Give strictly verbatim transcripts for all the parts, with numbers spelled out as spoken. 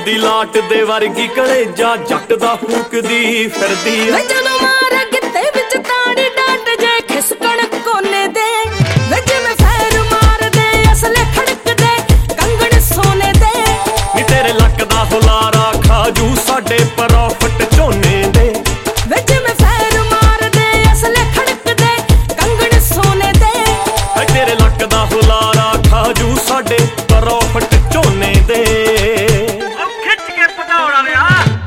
ਦੀ ਲਾਟ ਦੇ ਵਰਗੀ ਕਲੇਜਾ ਜੱਟ ਦਾ ਫੂਕਦੀ ਫਿਰਦੀ ਵੇ ਜਦੋਂ ਮਾਰ ਗਿੱਤੇ ਵਿੱਚ ਤਾੜੀ ਡਾਟ ਜੇ ਖਿਸਕਣ ਕੋਨੇ ਦੇ ਵੇ ਜਿਵੇਂ ਫੈਰ ਮਾਰਦੇ ਅਸਲੇ ਖੜਕਦੇ ਕੰਗਣ ਸੋਨੇ ਦੇ ਨੀ ਤੇਰੇ ਲੱਕ ਦਾ ਹੁਲਾਰਾ ਖਾਜੂ ਸਾਡੇ ਪ੍ਰੋਫਿਟ ਝੋਨੇ ਦੇ ਵੇ ਜਿਵੇਂ ਫੈਰ ਮਾਰਦੇ ਅਸਲੇ ਖੜਕਦੇ ਕੰਗਣ ਸੋਨੇ ਦੇ ਤੇਰੇ ਲੱਕ ਦਾ ਹੁਲਾਰਾ ਖਾਜੂ ਸਾਡੇ ਪ੍ਰੋਫਿਟ ਝੋਨੇ ਦੇ ਖਿੱਚ ਕੇ ਭਜਾਉਣਾ ਰਿਆ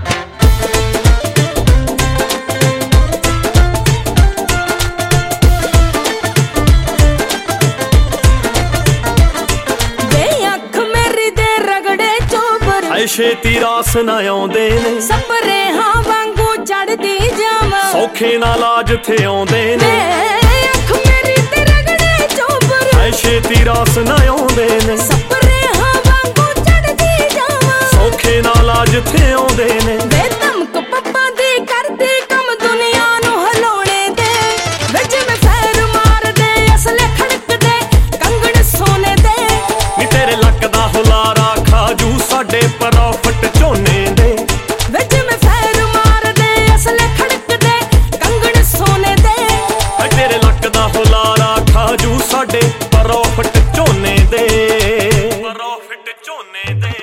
ਐ ਛੇਤੀ ਰਾਸ ਨਾ ਆਉਂਦੇ ਨੇ ਸਪਰੇ ਹਾਂ ਵਾਂਗੂ ਚੜਦੀ ਜਾਵਾਂ ਸੌਖੇ ਨਾਲ ਆ ਜਿੱਥੇ ਆਉਂਦੇ ਨੇ ਅੱਖ ਮੇਰੀ ਤੇ ਰਗੜੇ ਚੋਬਰ ਐ ਛੇਤੀ ਰਾਸ ਨਾ ਆਉਂਦੇ ਨੇ ਸਪਰੇ ਹਾਂ ਵਾਂਗੂ ਚੜਦੀ ਜਾਵਾਂ ਸੌਖੇ ਨਾਲ ਆ ਜਿੱਥੇ ਆਉਂਦੇ ਨੇ ਵੇ ਧਮਕ ਪੱਪਾਂ ਦੀ ਕਰਦੀ ਕੰਮ ਦੁਨੀਆ ਨੂੰ ਹਲਾਉਣੇ ਦੇ ਵੇ ਜਿਵੇਂ ਫੈਰ ਮਾਰਦੇ ਅਸਲੇ ਖੜਕਦੇ ਕੰਗਣ ਸੋਨੇ ਦੇ ਨੀ ਤੇਰੇ ਲੱਕ ਦਾ ਹੁਲਾਰਾ ਖਾਜੂ ਸਾਡੇ ਪ੍ਰੋਫਿਟ ਝੋਨੇ ਦੇ ਵੇ ਜਿਵੇਂ ਫੈਰ ਮਾਰਦੇ ਅਸਲੇ ਖੜਕਦੇ ਕੰਗਣ ਸੋਨੇ ਦੇ ਤੇਰੇ ਲੱਕ ਦਾ ਹੁਲਾਰਾ ਖਾਜੂ ਸਾਡੇ ਪ੍ਰੋਫਿਟ ਝੋਨੇ ਦੇ ਪ੍ਰੋਫਿਟ ਝੋਨੇ ਦੇ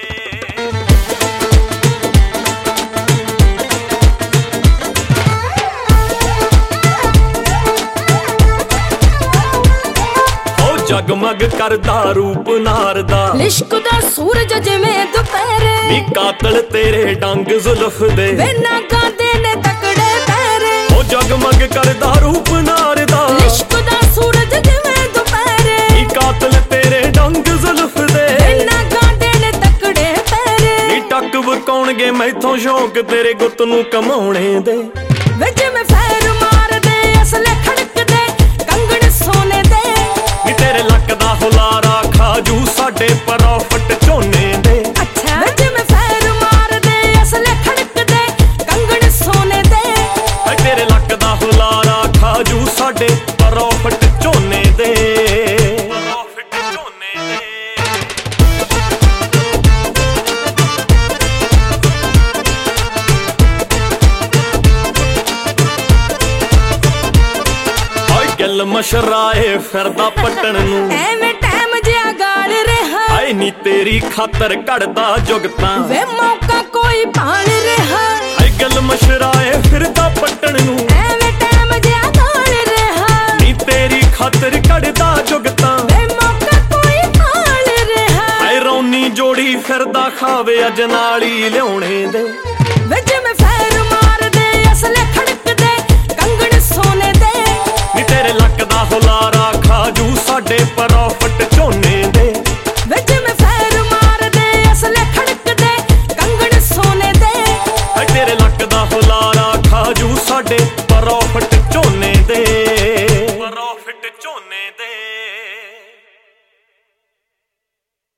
ਜਗਮਗ ਕਰਦਾ ਰੂਪ ਨਾਰ ਦਾ ਲਿਸ਼ਕਦਾ ਸੂਰਜ ਜਿਵੇਂ ਦੁਪਹਿਰੇ ਨੀ ਕਾਤਲ ਤੇਰੇ ਡੰਗ ਜ਼ੁਲਫ ਦੇ ਵੇ ਨਾਗਾਂ ਦੇ ਨੇ ਤਕੜੇ ਪੈਰੇ ਉਹ ਜਗਮਗ ਕਰਦਾ ਰੂਪ ਨਾਰ ਦਾ ਲਿਸ਼ਕਦਾ ਸੂਰਜ ਜਿਵੇਂ ਦੁਪਹਿਰੇ ਨੀ ਕਾਤਲ ਤੇਰੇ ਡੰਗ ਜ਼ੁਲਫ ਦੇ ਵੇ ਨਾਗਾਂ ਦੇ ਨੇ ਤਕੜੇ ਪੈਰੇ ਨੀ ਟੱਕ ਵਕਾਉਣਗੇ ਮੈਥੋਂ ਸ਼ੌਕ ਤੇਰੇ ਗੁੱਤ ਨੂੰ ਕਮਾਉਣੇ ਦੇ ਵੇ ਜਿਵੇਂ ਫੈਰ ਮਾਰਦੇ ਅਸਲੇ ਖੜਕਦੇ ਕੰਗਣ ਸੋਨੇ ਦੇ ਨੀ ਤੇਰੇ ਲੱਕ ਦਾ ਹੁਲਾਰਾ ਖਾਜੂ ਸਾਡੇ ਪ੍ਰੋਫਿਟ ਝੋਨੇ ਦੇ ਅੱਛਾ ਵੇ ਜਿਵੇਂ ਫੈਰ ਮਾਰਦੇ ਅਸਲੇ ਖੜਕਦੇ ਕੰਗਣ ਸੋਨੇ ਦੇ ਤੇਰੇ ਲੱਕ ਦਾ ਹੁਲਾਰਾ ਖਾਜੂ ਸਾਡੇ ਪ੍ਰੋਫਿਟ ਝੋਨੇ ਦੇ ਪ੍ਰੋਫਿਟ ਝੋਨੇ ਦੇ ਗੱਲ ਮਸ਼ਰਾਏ ਫਿਰਦਾ ਪਟਣ ਨੂੰ ਐਵੇਂ ਟਾਈਮ ਜਿਆ ਗਾਲ ਰਿਹਾ ਆਏ ਨੀ ਤੇਰੀ ਖਾਤਰ ਘੜਦਾ ਜੁਗਤਾਂ ਵੇ ਮੌਕਾ ਕੋਈ ਭਾਲ ਰਿਹਾ ਆਏ ਗੱਲ ਮਸ਼ਰਾਏ ਫਿਰਦਾ ਪਟਣ ਨੂੰ ਐਵੇਂ ਟਾਈਮ ਜਿਆ ਗਾਲ ਰਿਹਾ ਨੀ ਤੇਰੀ ਖਾਤਰ ਘੜਦਾ ਜੁਗਤਾਂ ਵੇ ਮੌਕਾ ਕੋਈ ਭਾਲ ਰਿਹਾ ਆਏ ਰੌਣੀ ਜੋੜੀ ਫਿਰਦਾ ਖਾਵੇ ਅੱਜ ਨਾਲ ਹੀ ਲਿਆਉਣੇ ਦੇ ਵੇ ਜਿਵੇਂ